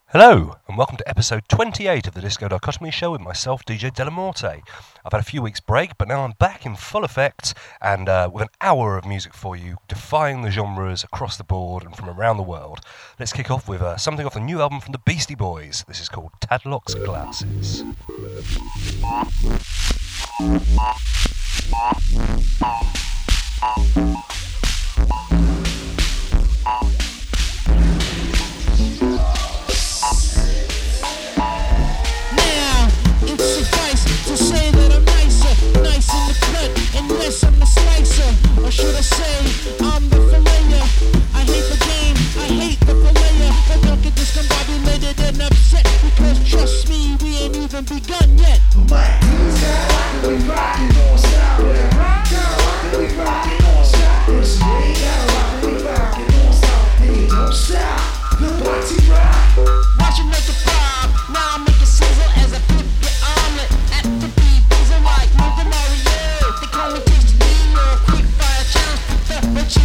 Hello, and welcome to episode 28 of the Disco Dichotomy Show with myself, DJ Delamorte. I've had a few weeks' break, but now I'm back in full effect, and with an hour of music for you, defying the genres across the board and from around the world. Let's kick off with something off the new album from the Beastie Boys. This is called Tadlock's Glasses. Unless I'm the slicer, or should I say, I'm the filleter. I hate the game, I hate the filleter. But don't get discombobulated and upset, because trust me, we ain't even begun yet. We rockin' on style, we rockin' on style. We rockin' on style, and you don't stop. The party rock. Watch you make it pop, now I make it sizzle as I flip your omelet at the beat. These are like moving Mario. They call me Tasty D, or quick fire challenge.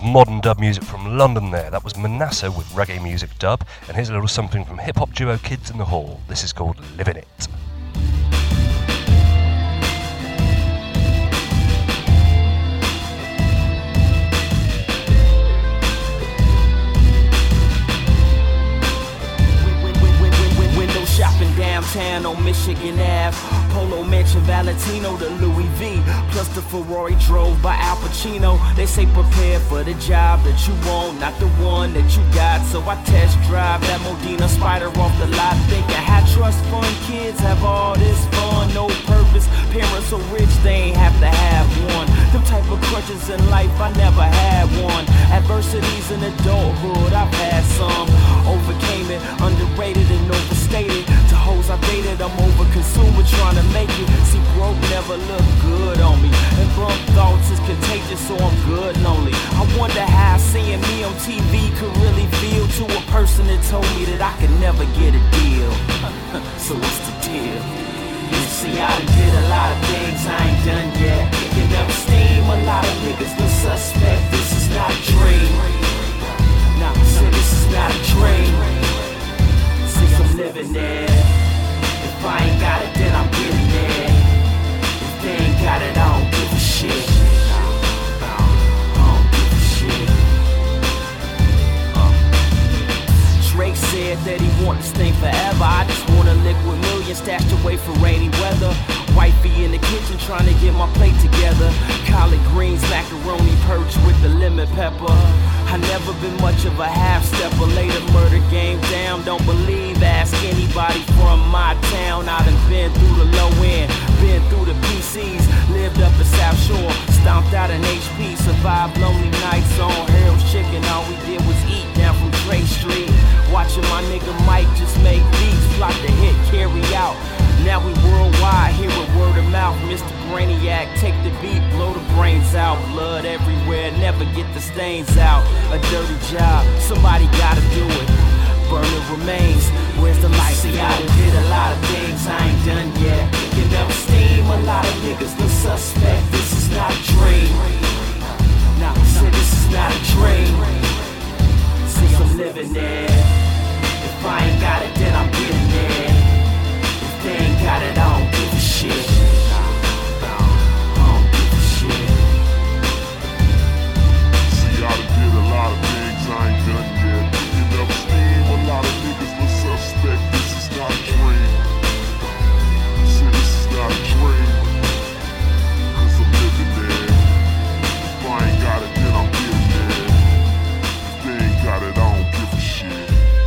modern dub music from London there. That was Manasseh with reggae music dub, and here's a little something from hip-hop duo Kids in the Hall. This is called Livin' It. Shopping downtown on Michigan Ave, Polo Mansion, Valentino to Louis V, plus the Ferrari drove by Al Pacino. They say prepare for the job that you want, not the one that you got. So I test drive that Modena Spider off the lot, thinking high trust fund kids have all this fun, no purpose. Parents so rich they ain't have to have one. Them type of crutches in life I never had one. Adversities in adulthood I've had some. Overcame it, underrated and overstated. To hoes I dated, I'm over consumer trying to make it. See, broke never look good on me, and bump thoughts is contagious, so I'm good lonely. I wonder how seeing me on TV could really feel to a person that told me that I could never get a deal. So what's the deal? You see, I done did a lot of things I ain't done yet. You never steam a lot of niggas, no suspect. This is not a dream. Nah, I said this is not a dream. See, I'm living there. If I ain't got it, then I'm getting there. If they ain't got it, I don't give a shit. I don't give a shit. Drake said that he want this thing forever. I just want a liquid million stashed away for rainy weather. Wifey in the kitchen trying to get my plate together. Collard greens, macaroni, perch with the lemon pepper. I never been much of a half-stepper. Laid a murder game down, don't believe. Ask anybody from my town. I done been through the low end, been through the PCs. Lived up in South Shore, stomped out in HP. Survived lonely nights on Harold's Chicken. All we did was eat down from Dre Street. Watching my nigga Mike just make beats. Plot the hit, carry out. Now we worldwide, hear it word of mouth. Mr. Brainiac, take the beat, blow the brains out. Blood everywhere, never get the stains out. A dirty job, somebody gotta do it. Burn the remains, where's the light? See, I done did a lot of things I ain't done yet. You never steam a lot of niggas, no suspect. This is not a dream. Nah, I said this is not a dream. See, I'm living there. If I ain't got it, then I'm getting there. If they ain't got it, I don't give a shit. I don't give a shit. See, I done did a lot of things I ain't done yet. You never steam a lot of niggas, no suspect. This is not a dream. See, this is not a dream. Cause I'm living there. If I ain't got it, then I'm getting there. If they ain't got it, I don't give a shit.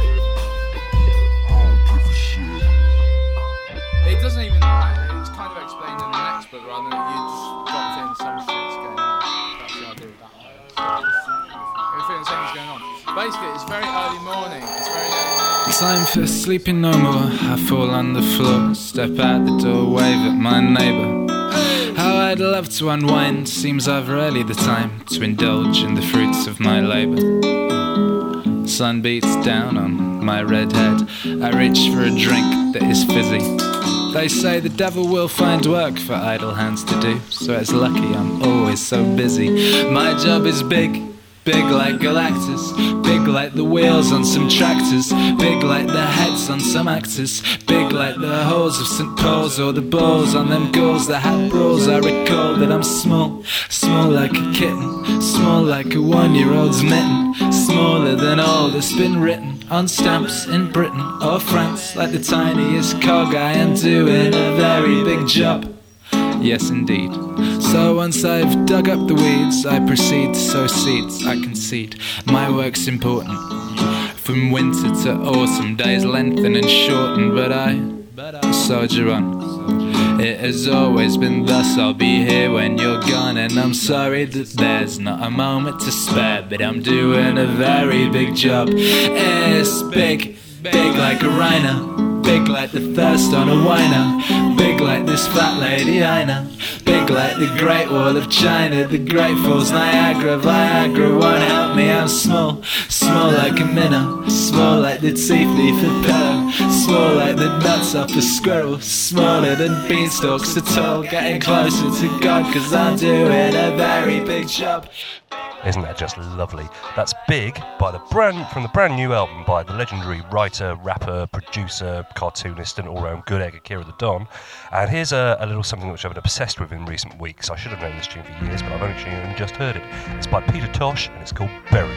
I don't give a shit. It doesn't even, it's kind of explained in the next book rather than you just dropped in some shit's going on. That's the idea of that one. Everything something's going on. Basically, it's very early morning. It's very early morning. Time for sleeping no more. I fall on the floor, step out the door, wave at my neighbour. How I'd love to unwind. Seems I've rarely the time to indulge in the fruits of my labour. Sun beats down on my red head. I reach for a drink that is fizzy. They say the devil will find work for idle hands to do, so it's lucky I'm always so busy. My job is big, big like Galactus, big like the wheels on some tractors, big like the heads on some actors, big like the holes of St. Paul's or the balls on them ghouls that had brawls. I recall that I'm small, small like a kitten, small like a 1-year-old's mitten, smaller than all that's been written on stamps in Britain or France, like the tiniest cog. I am doing a very big job. Yes, indeed. So once I've dug up the weeds, I proceed to sow seeds. I concede my work's important. From winter to autumn, days lengthen and shorten, but I soldier on. It has always been thus. I'll be here when you're gone, and I'm sorry that there's not a moment to spare, but I'm doing a very big job. It's big, big like a rhino, big like the thirst on a whiner, big like this fat lady I know, big like the Great Wall of China, the Great Falls, Niagara, Viagra won't help me. I'm small, small like a minnow, small like the teeth leaf of pillow, small like the nuts off a squirrel, smaller than beanstalks at all, getting closer to God, cause I'm doing a very big job. Isn't that just lovely? That's Big from the brand new album by the legendary writer, rapper, producer, cartoonist, and all-round good egg Akira the Don. And here's a little something which I've been obsessed with in recent weeks. I should have known this tune for years, but I've only just heard it. It's by Peter Tosh, and it's called Burial.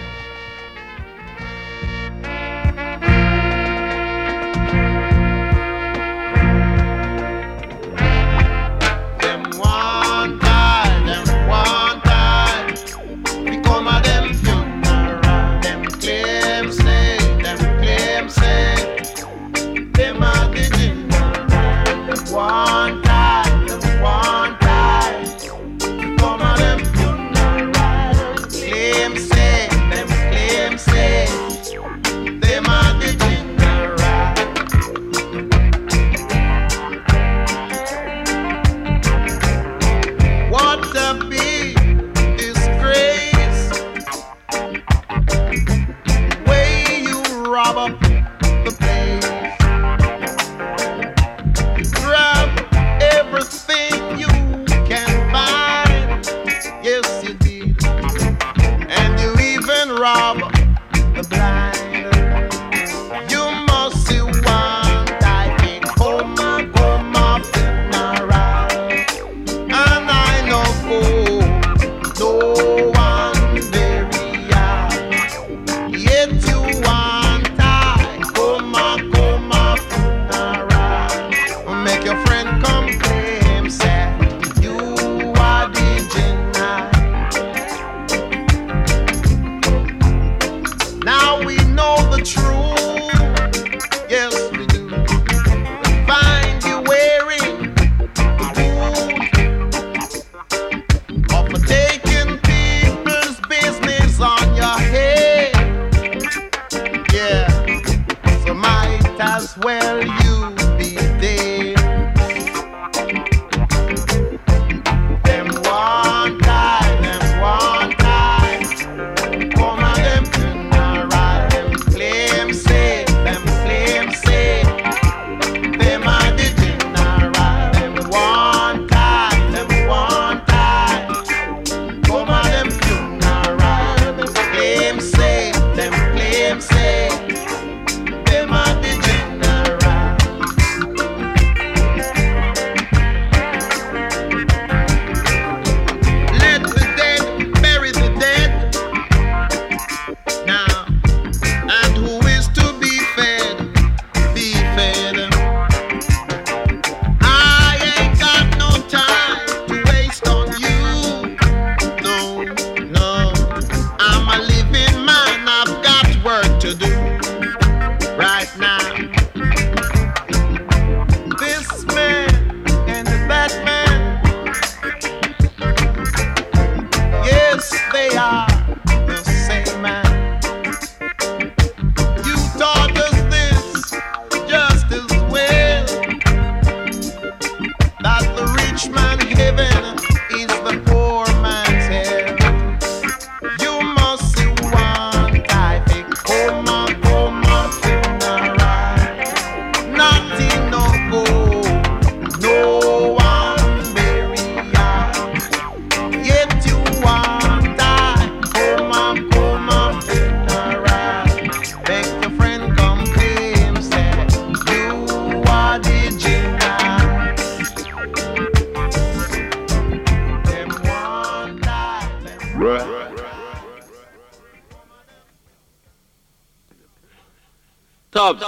Top.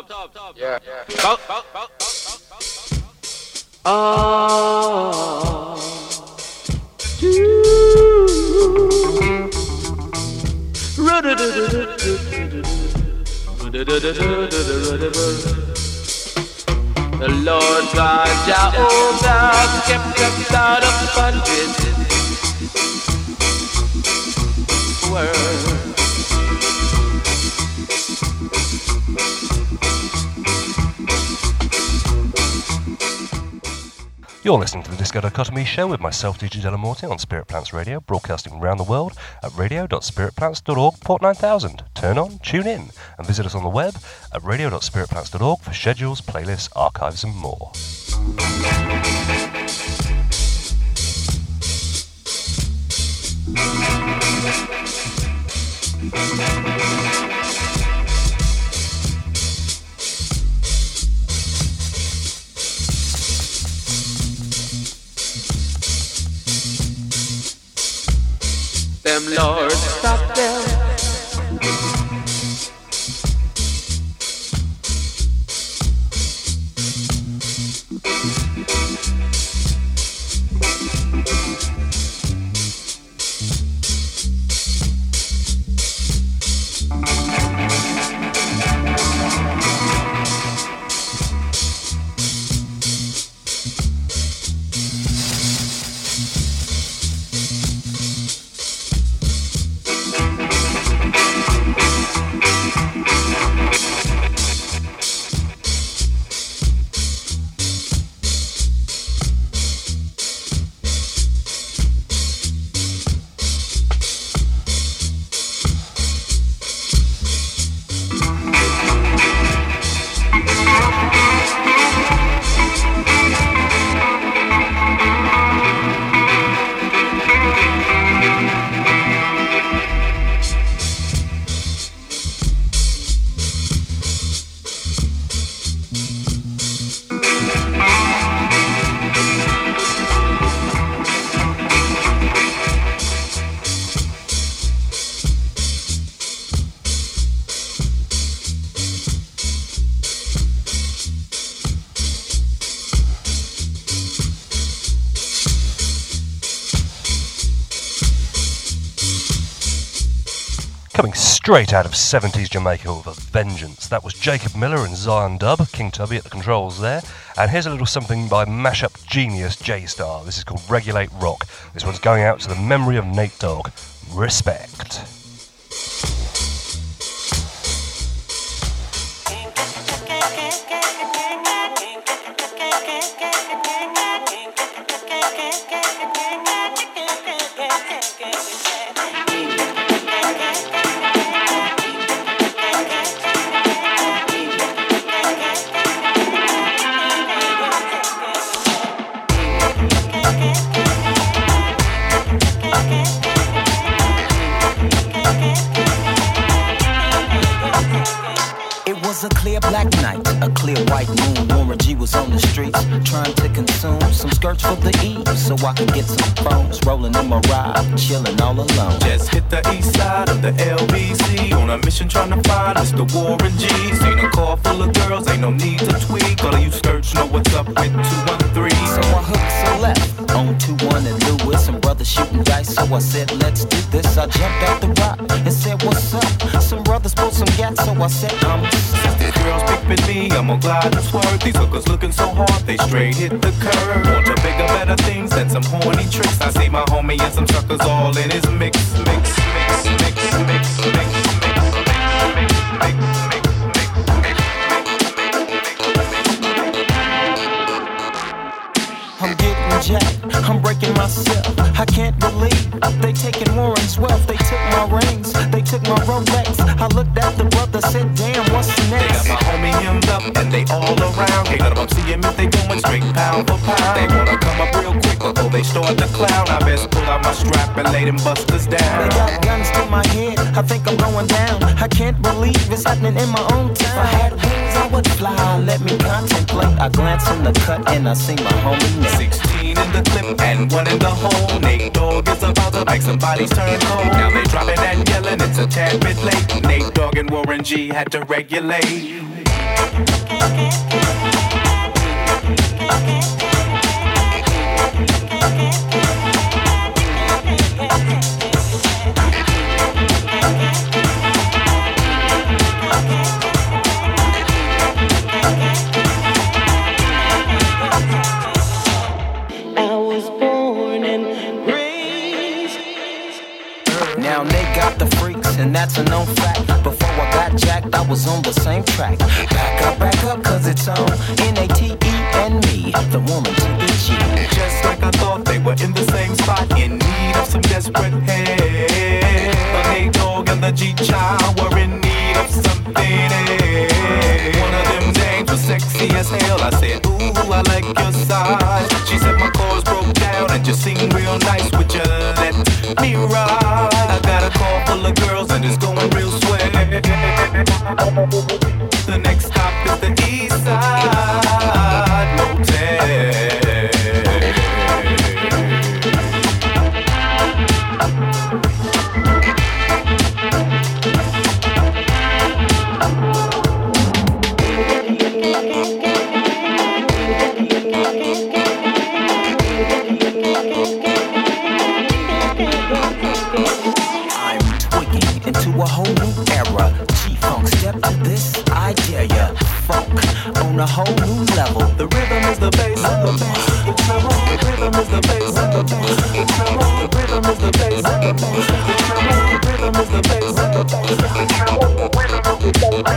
Yeah. The Lord God Jehovah kept us out of bondage. Word. You're listening to the Disco Dichotomy Show with myself, DJ Delamorte, on Spirit Plants Radio, broadcasting around the world at radio.spiritplants.org, port 9000. Turn on, tune in, and visit us on the web at radio.spiritplants.org for schedules, playlists, archives, and more. them, Lord, stop them. Coming straight out of 70s Jamaica with a vengeance. That was Jacob Miller and Zion Dub, King Tubby at the controls there. And here's a little something by mashup genius J-Star. This is called Regulate Rock. This one's going out to the memory of Nate Dogg. Respect. A clear black night, a clear white moon. Warren G was on the streets trying to consume some skirts for the E, so I could get some phones. Rolling in my ride, chilling all alone. Just hit the east side of the LBC on a mission trying to find Mr. Warren G. Ain't a car full of girls, ain't no need to tweak. All of you skirts know what's up with 213. So I hooked a left on 21 and Lewis, and brothers shooting dice. So I said, let's do this. I jumped out the rock and said, what's up? Some brothers pulled some gas, so I said, these girls peeping me, I'm gonna glide and swerve. These hookers looking so hard, they straight hit the curve. Want to bigger, better things than some horny tricks. I see my homie and some suckers all in his mix, mix, mix, mix, mix, mix, mix, mix, mix, mix. I'm getting jacked, I'm breaking myself. I can't believe they taking Warren's wealth. They took my rings, they took my Rolex. I looked at the brother, said, damn, what's next? They got my homie hemmed up and they all around. Can't let them see him if they going straight pound for pound. They wanna come up real quick before they start to clown. I best pull out my strap and lay them busters down. They got guns to my head, I think I'm going down. I can't believe it's happening in my own town. If I had wings, I would fly, let me contemplate. I glance in the cut and I see my homie Nate. 16 in the clip and 1 in the hole. Nate Dogg is about to make somebody's turn cold. Now they dropping and yelling, it's a tad bit late. Nate Dogg and Warren G had to regulate. And that's a known fact. Before I got jacked, I was on the same track. Back up, cause it's on Nate and me, the woman to the G. Just like I thought, they were in the same spot, in need of some desperate help. But Nate Dogg and the G-Child were in need of something else. One of them dames was sexy as hell. I said, ooh, I like your side. She said my chords broke down and just sing real nice. Would you let me ride? I got a car full of girls and it's going real swell. The next stop is the East Side Motel. whole new level. The rhythm is the bass and the bass is the treble. The rhythm is the bass and the bass is the treble. The rhythm is the bass and the bass is the treble. The rhythm is the bass and the bass is the treble. The rhythm is the bass and the bass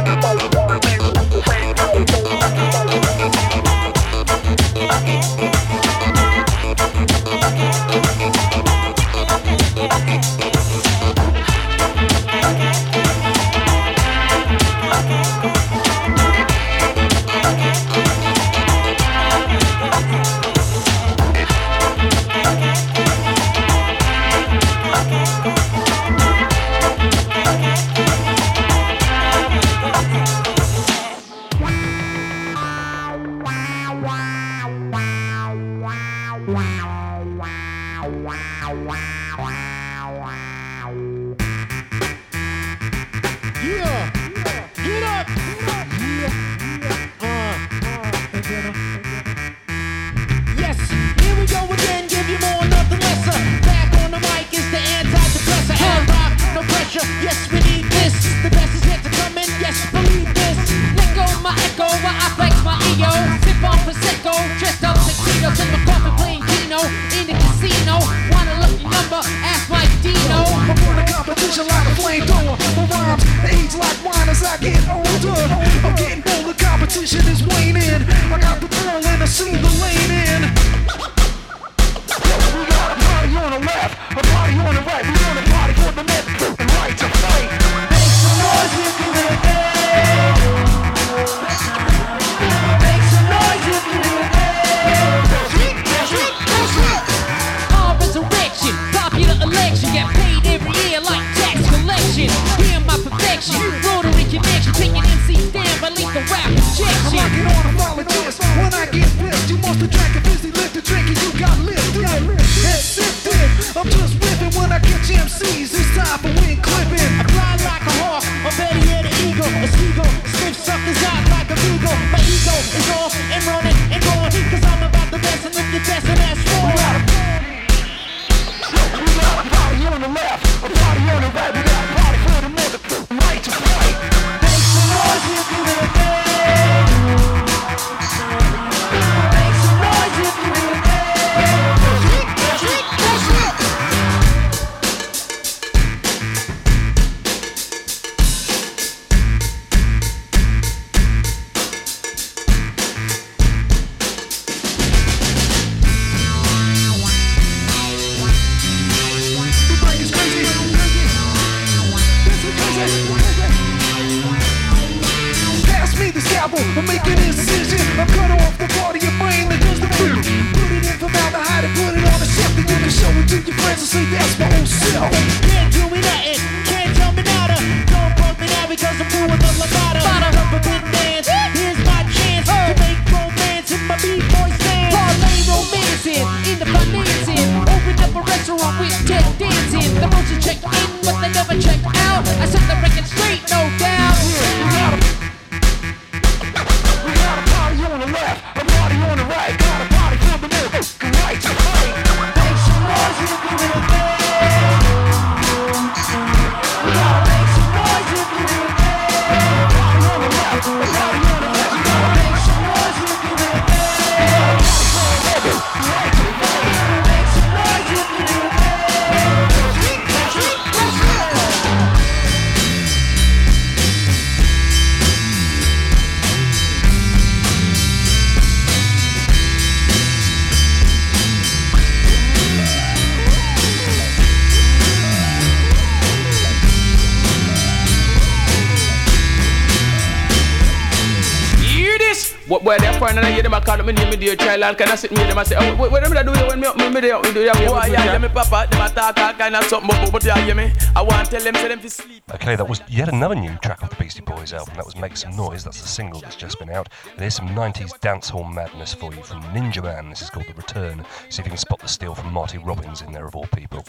Where they're fine and I hear them a call me name me dear child and can I sit me them and say, oh, what them do you when me there do you? Oh yeah, me papa, them a talk all kind of something, but you hear me? I want to tell them say them to sleep. Okay, that was yet another new track off the Beastie Boys album. That was Make Some Noise. That's the single that's just been out. There's some 90s dancehall madness for you from Ninja Man. This is called The Return. See if you can spot the steal from Marty Robbins in there of all people.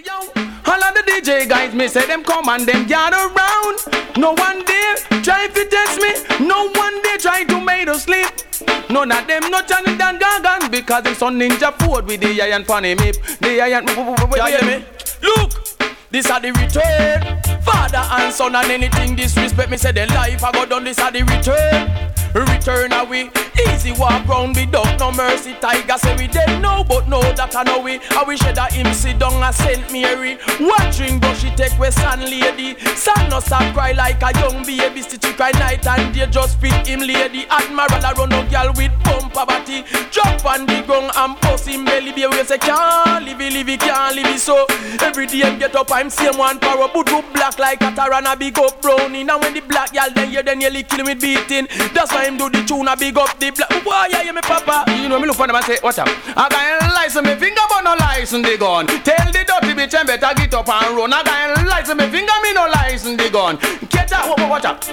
All of the DJ guys, me say them come and them gather around. No one there try to test me. No one there try to make us sleep. None of them not Johnny Dan Gagan because them son Ninja Ford with the iron funny mip. The iron me. Look, this are the return. Father and son and anything disrespect me say their life I go done. This are the return. return away. Easy walk round without no mercy. Tiger say we dead now, but know that I know we. I wish that him sit down and St. Mary. Watching but she take with San lady. Son no stop cry like a young baby. Stitch cry night and day just pick him lady. Admiral a run no girl with bumper body. Drop on the ground and bust him belly. Be we say can't live it, can't live it. So every day him get up I'm same one power. But do black like a Tarana big up brownie. Now when the black y'all then hear then nearly kill him with beating. That's why him do the tune a big up the black. Boy yeah me papa. You know me look for them and say watch out. I got a license me finger but no license the gun. Tell the dirty bitch and better get up and run. I got a license me finger me no license the gun. Get out watch out.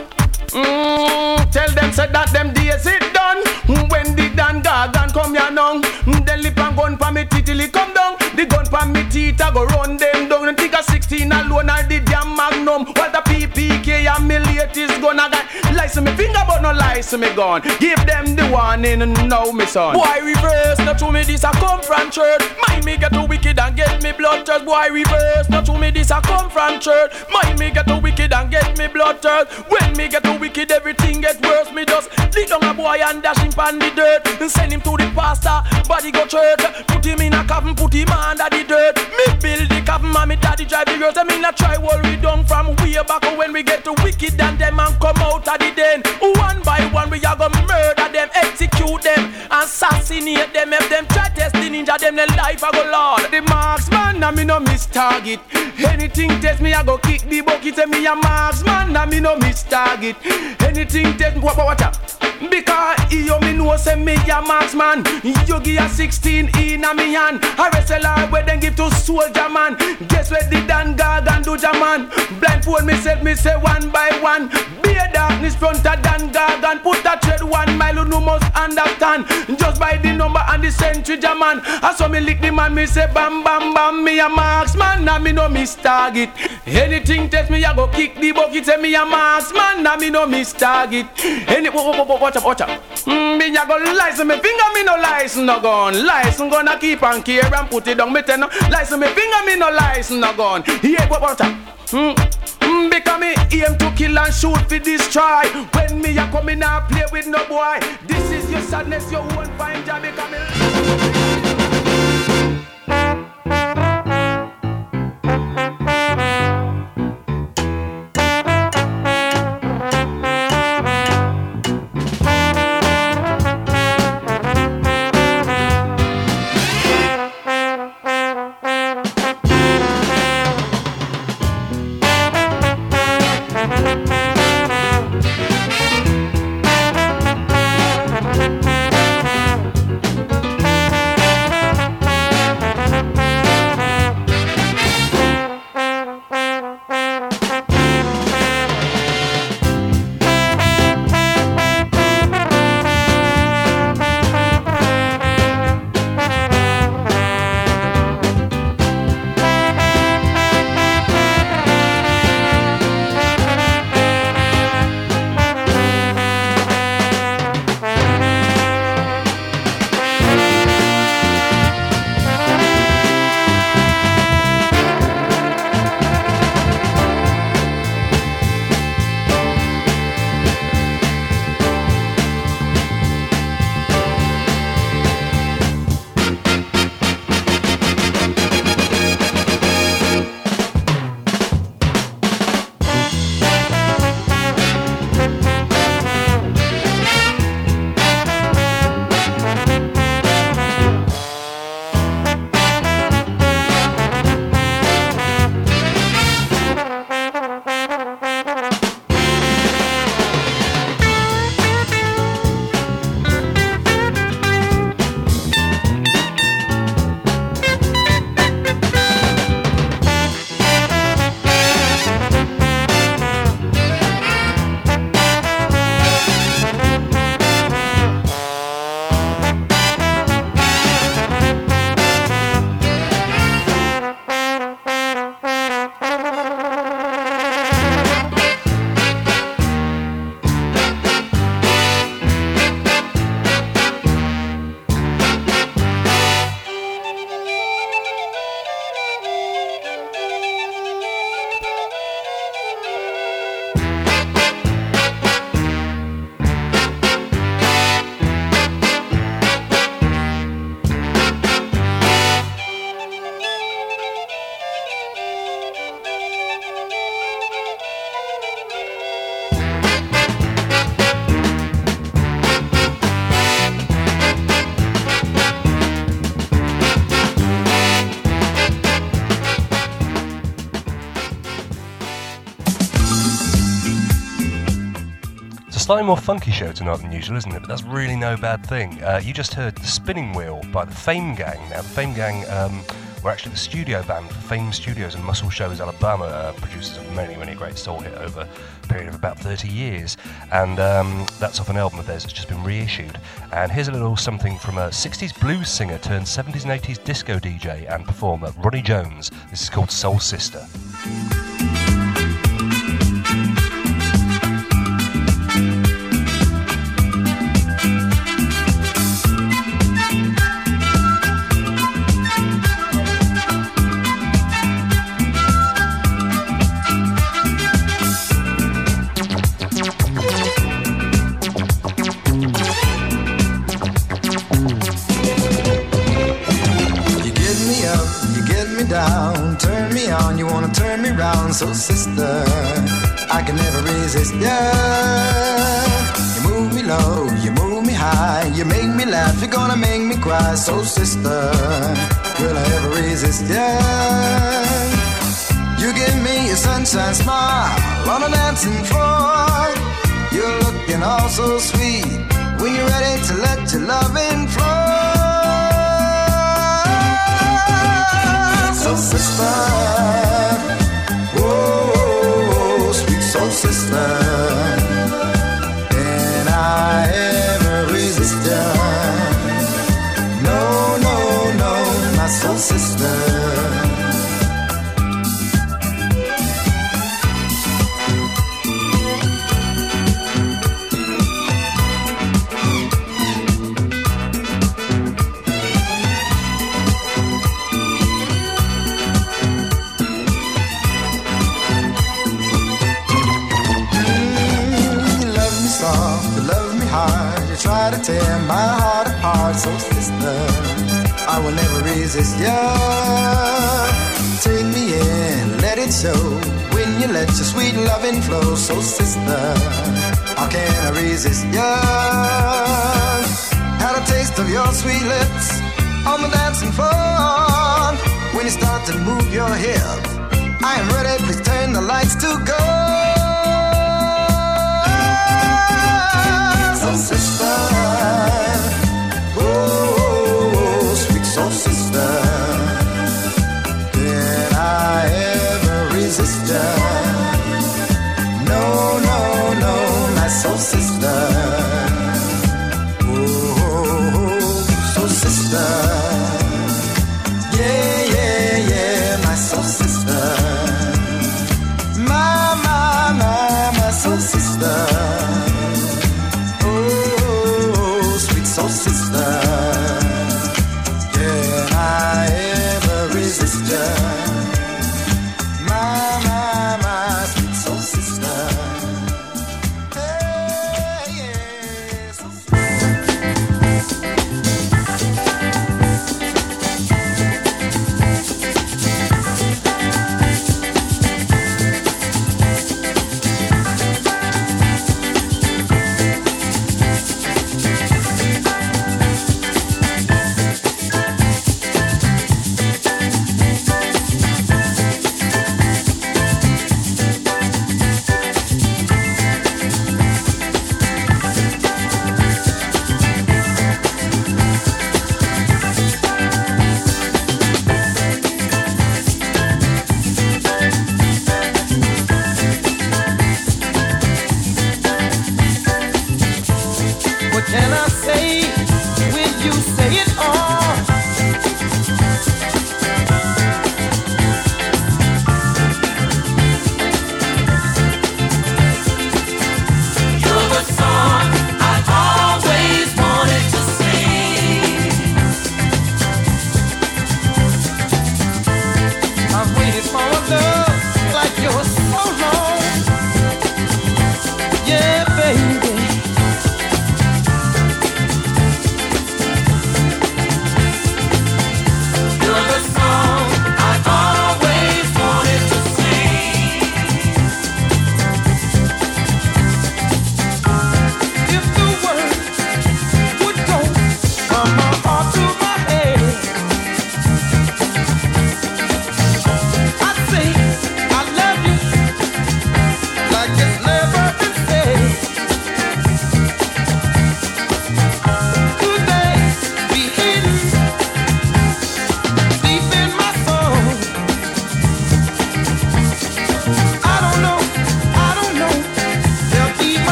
Tell them said that them days it done. When the Dan Gargan come here now, then lip and gun pa me teeth till it come down. The gun pa me teeth I go run them down. And think a 16 alone or the damn Magnum. What the PPK and me latest gun I got license me finger but no license me gun. Give them the warning and now me son. Boy reverse, not to me this a come from church. Mind me get too wicked and get me blood thirst. Boy reverse, not to me this a come from church. Mind me get too wicked and get me blood thirst. When me get too wicked everything get worse. Me just lead down a boy and dash him on the dirt. And send him to the pastor, body go church. Put him in a coffin, put him under the dirt. Me build the coffin and me daddy drive the girls. I mean I try worry down from way back when we get too wicked and them and come out of the den. One by one we a go murder them, execute them, assassinate them. If them try test the ninja them their life I go lord. The marksman and me no miss target. Anything test me I go kick the bucket. Say me a marksman and me no miss target. Anything test me watch out. Because you me know say me a marksman. You give a 16 in a me hand. I wrestle her where then give to soldier man. Guess where the Dan Gargan do Jaman. Blindfold me say one by one. Be a darkness front of Dan Gargan. Put a tread 1 mile you no must understand. Just by the number and the century Jaman. I saw me lick the man me say bam bam bam. Me a marksman and me no miss target. Anything test me I go kick the bucket. Say me a marksman and me no miss target. Any watch up. Me a go license me finger me no license no gun. License gonna keep and care and put it down me ten. License me finger me no license no gun. Yeah, watch up. Because me aim to kill and shoot for destroy. When me a come in and play with no boy. This is your sadness, your own fine job. Because me Slightly more funky show tonight than usual, isn't it? But that's really no bad thing. You just heard The Spinning Wheel by the Fame Gang. Now, the Fame Gang were actually the studio band for Fame Studios in Muscle Shoals, Alabama, producers of many, many great soul hit over a period of about 30 years. And that's off an album of theirs that's just been reissued. And here's a little something from a 60s blues singer turned 70s and 80s disco DJ and performer, Ronnie Jones. This is called Soul Sister. So sister, I can never resist ya. You move me low, you move me high, you make me laugh, you're gonna make me cry. So sister, will I ever resist ya? You give me a sunshine smile on a dancing floor. You're looking all so sweet when you're ready to let your loving flow. So sister, oh, sweet soul sister, can I ever resist ya? No, no, no, my soul sister. Try to tear my heart apart, so sister, I will never resist ya. Take me in, let it show, when you let your sweet loving flow. So sister, how can I resist ya? Had a taste of your sweet lips on the dancing floor. When you start to move your hips, I am ready, please turn the lights to go. So sister, oh, sweet soul sister, can I ever resist ya? No, no, no, my soul sister, oh, soul sister, yeah, yeah, yeah, my soul sister, my soul sister.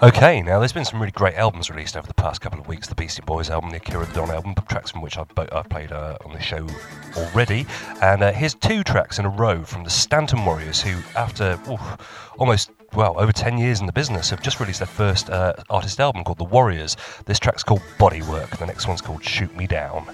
Okay, now there's been some really great albums released over the past couple of weeks. The Beastie Boys album, the Akira the Don album, tracks from which I've played on the show already. And here's 2 tracks in a row from the Stanton Warriors, who after over 10 years in the business have just released their first artist album called The Warriors. This track's called Bodywork, the next one's called Shoot Me Down.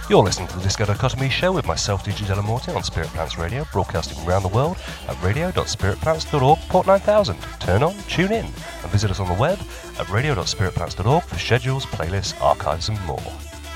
You're listening to the Disco Dichotomy Show with myself, DJ Delamorte, on Spirit Plants Radio, broadcasting around the world at radio.spiritplants.org, port 9000. Turn on, tune in, and visit us on the web at radio.spiritplants.org for schedules, playlists, archives, and more.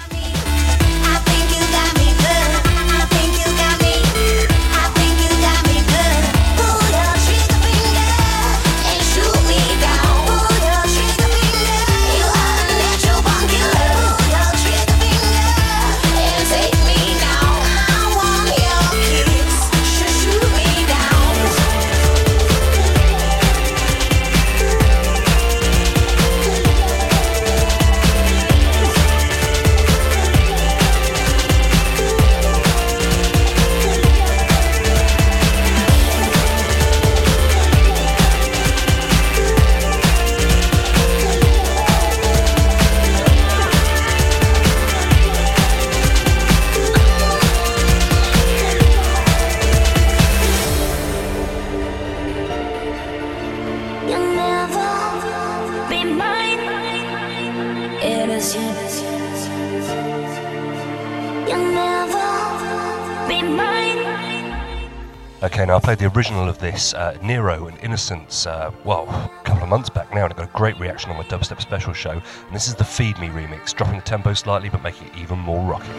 Okay, now I played the original of this, Nero and Innocence, a couple of months back now, and it got a great reaction on my Dubstep Special show. And this is the Feed Me remix, dropping the tempo slightly but making it even more rocking.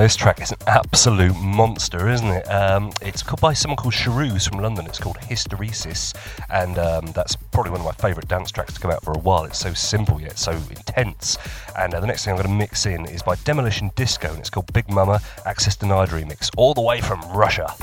this track is an absolute monster, isn't it? It's called by someone called Cherouz from London. It's called Hysteresis, and that's probably one of my favourite dance tracks to come out for a while. It's so simple yet so intense. And the next thing I'm going to mix in is by Demolition Disco, and it's called Big Mama Access Denied Remix, all the way from Russia.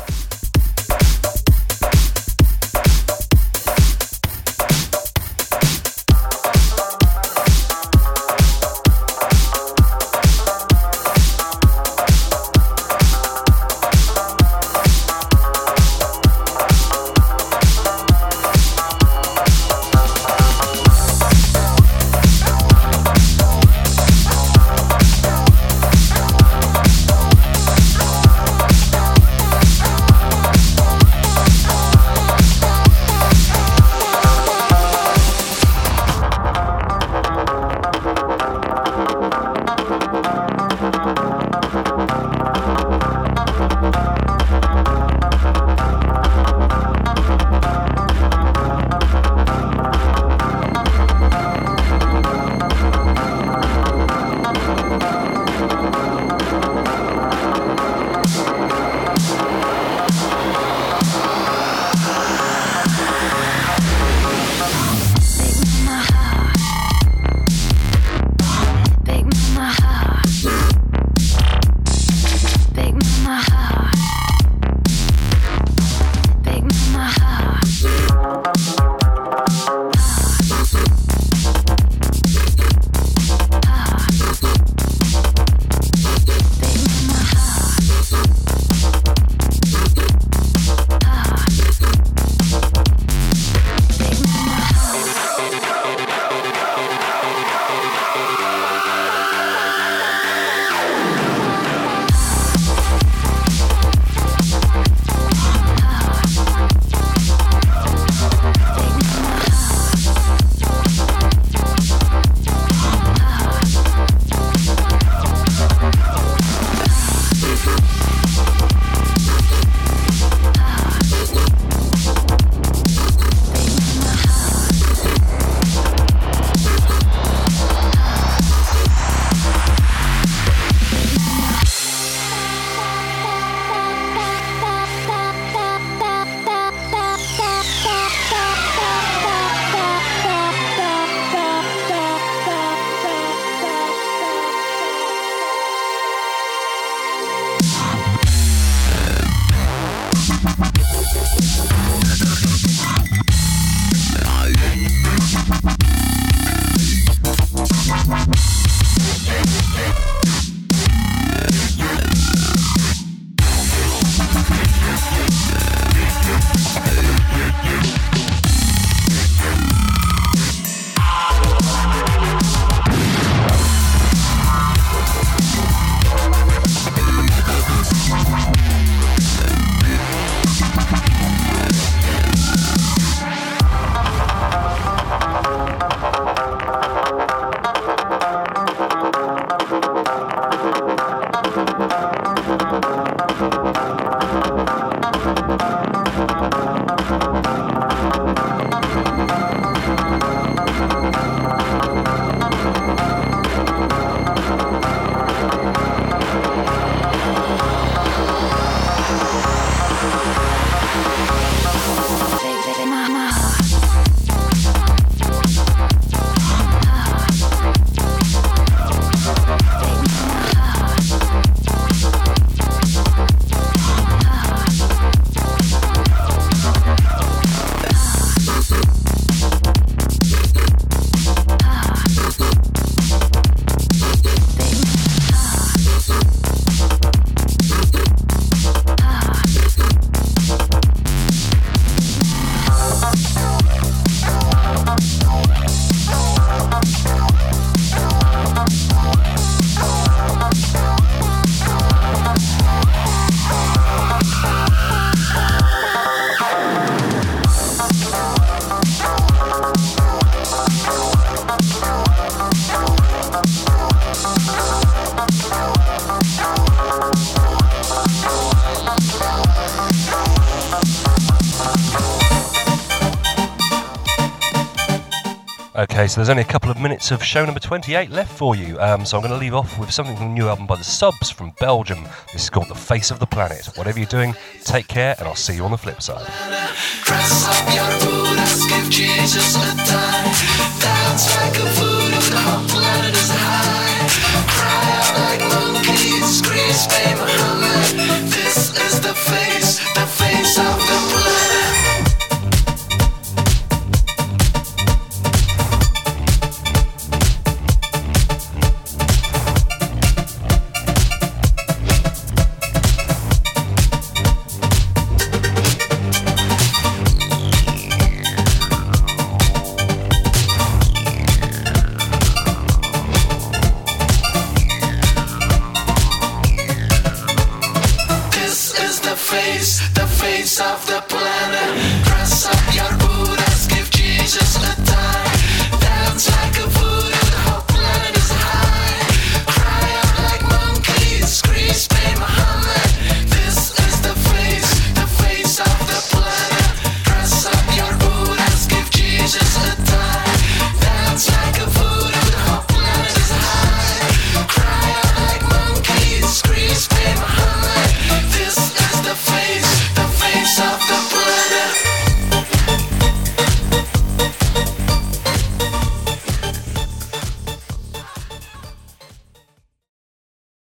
Okay, so there's only a couple of minutes of show number 28 left for you. So I'm going to leave off with something from the new album by The Subs from Belgium. This is called The Face of the Planet. Whatever you're doing, take care, and I'll see you on the flip side. Dress up your Buddhas, give Jesus a time. Dance like a voodoo, the whole planet is high. Cry out like monkeys, scream, stay Muhammad. This is the face of the planet. The face of the planet. Dress up your Buddhas, give Jesus a time. Dance like a voodoo, the whole planet is high. Cry out like monkeys, scream, stay Muhammad. This is the face of the planet. Dress up your Buddhas, give Jesus a time. Dance like a voodoo, the whole planet is high. Cry out like monkeys, scream, stay Muhammad. This is the face of the planet.